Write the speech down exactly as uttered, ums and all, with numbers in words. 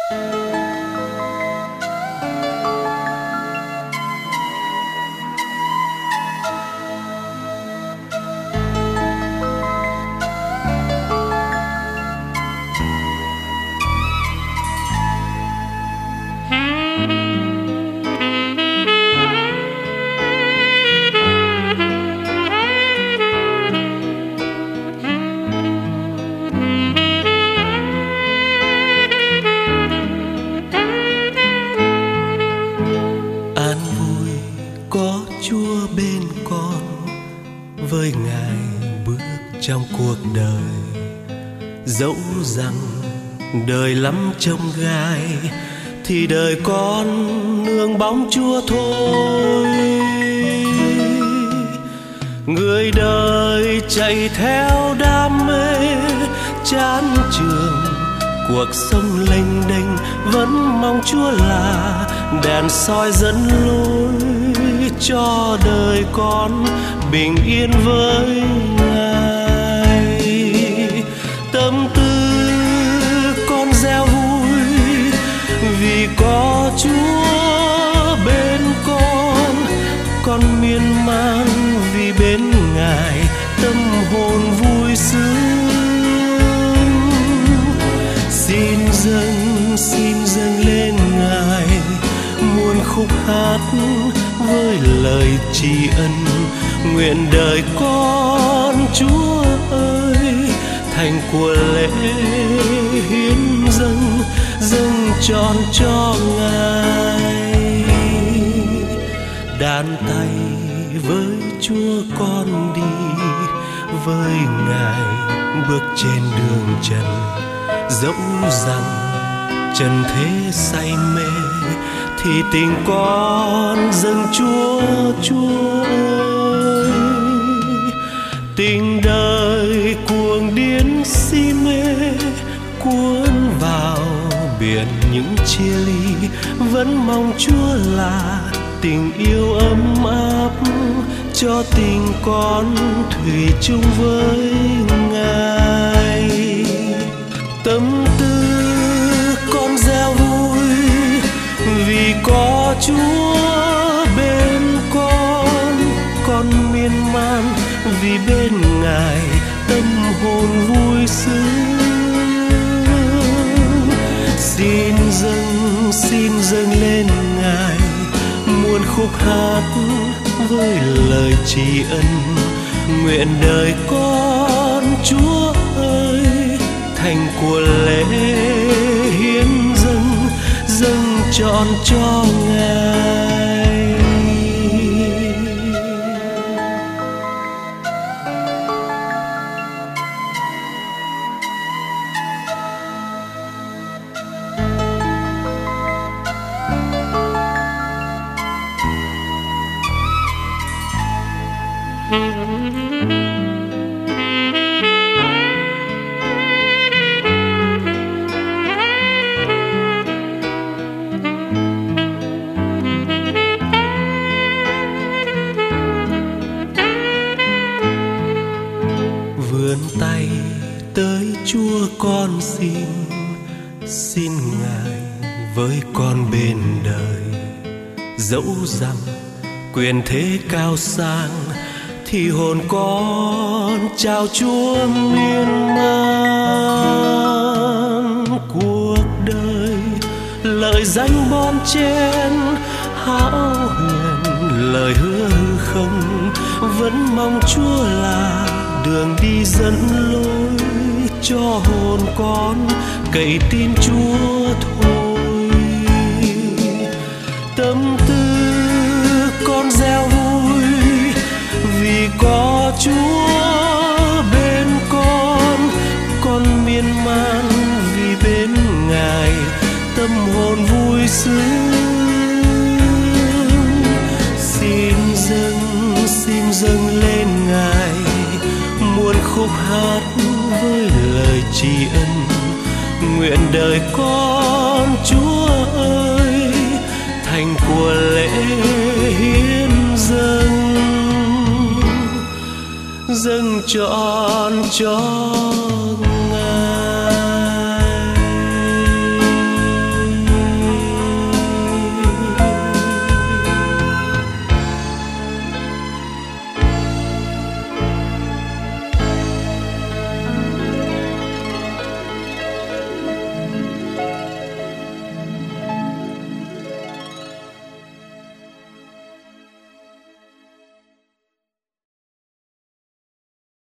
với Ngài bước trong cuộc đời. Dẫu rằng đời lắm chông gai thì đời con nương bóng Chúa thôi. Người đời chạy theo đam mê chán chường cuộc sống lênh đênh, vẫn mong Chúa là đèn soi dẫn lối cho đời con bình yên với Ngài. Tâm tư con reo vui vì có Chúa bên con, con miên man vì bên Ngài tâm hồn vui sướng. Xin dâng, xin dâng lên Ngài muôn khúc hát với lời tri ân. Nguyện đời con Chúa ơi thành của lễ hiến dâng, dâng trọn cho Ngài. Đàn tay với Chúa con đi, với Ngài bước trên đường trần. Dẫu rằng trần thế say mê thì tình con dâng Chúa. Chúa ơi, tình đời cuồng điên si mê cuốn vào biển những chia ly, vẫn mong Chúa là tình yêu ấm áp cho tình con thủy chung với Ngài. Tâm tư con reo vui vì có Chúa bên con, con miên man vì bên Ngài tâm hồn vui sướng. Xin dâng, xin dâng lên Ngài muôn khúc hát với lời tri ân. Nguyện đời con Chúa ơi thành của lễ hiến dâng, dâng trọn cho Ngài. Vươn tay tới Chúa con xin, xin Ngài với con bên đời. Dẫu rằng quyền thế cao sang thì hồn con chào Chúa miên man. Cuộc đời lời danh bon chen hão huyền, lời hứa không, vẫn mong Chúa là đường đi dẫn lối cho hồn con cậy tin Chúa thôi. Tâm tư con reo vui vì có Chúa bên con, con miên man vì bên Ngài tâm hồn vui sướng. Xin dâng, xin dâng lên Ngài muôn khúc hát với lời tri ân. Nguyện đời con Chúa ơi thành của lễ hiến dâng, dâng trọn cho